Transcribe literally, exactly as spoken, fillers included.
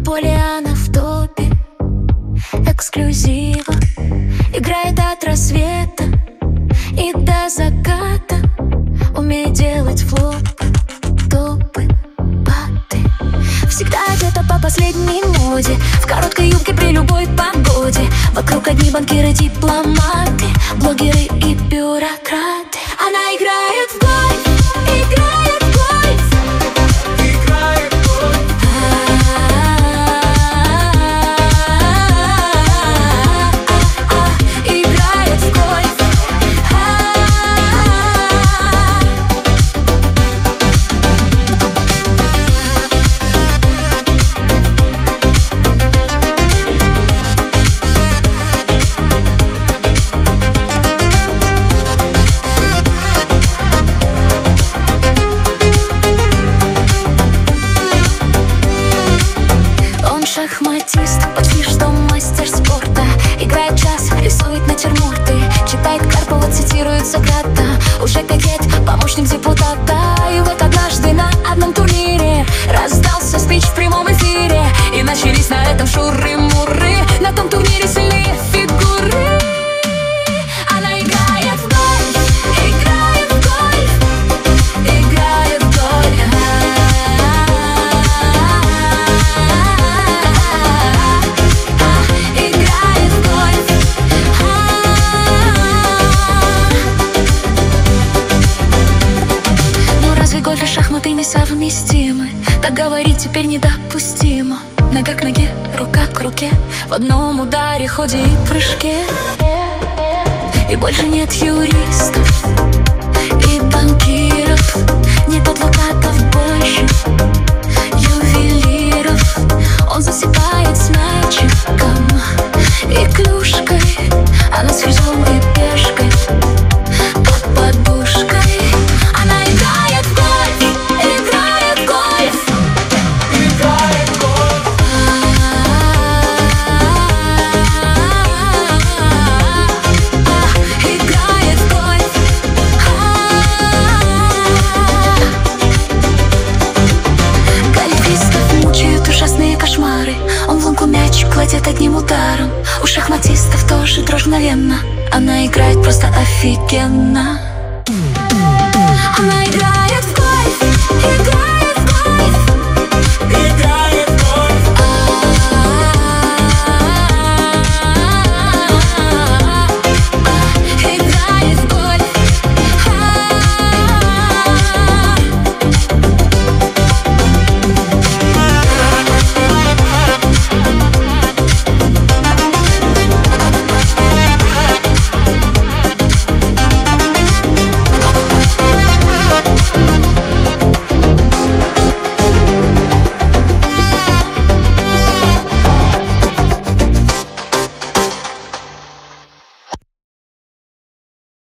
поле она в топе эксклюзива. Играет от рассвета и до заката. Умеет делать флопы, топы, паты. Всегда где-то по последней моде, в короткой юбке при любой погоде. Вокруг одни банкиры, дипломаты, блогеры и бюрократы. Она играет в гольф, играет в гольф, играет в гольф. Играет в гольф. Шахматист, почти что мастер спорта. Играет час, рисует натюрморты, читает Карпова, цитирует Сократа. Уже кокет, помощник депутата. И вот однажды на одном турнире раздался спич в прямом эфире, и начались на этом шуры-муры. На том турнире сильные фигуры. Она играет в гольф, играет в гольф, играет в гольф. Гольф и шахматы несовместимы, так говорить теперь недопустимо. Нога к ноге, рука к руке, в одном ударе, ходе и прыжке. И больше нет юристов и банкиров, нет адвокатов больше, ювелиров. Он засыпает с мячиком и клюшкой, она с физом и пешкой под подушкой. Она играет в гольф, играет в гольф, играет в гольф. Играет в гольф. Гольфистов мучают ужасные кошмары. Он в лунку мяч кладет одним ударом. У шахматистов тоже дрожь мгновенно. Она играет просто офигенно. Она играет.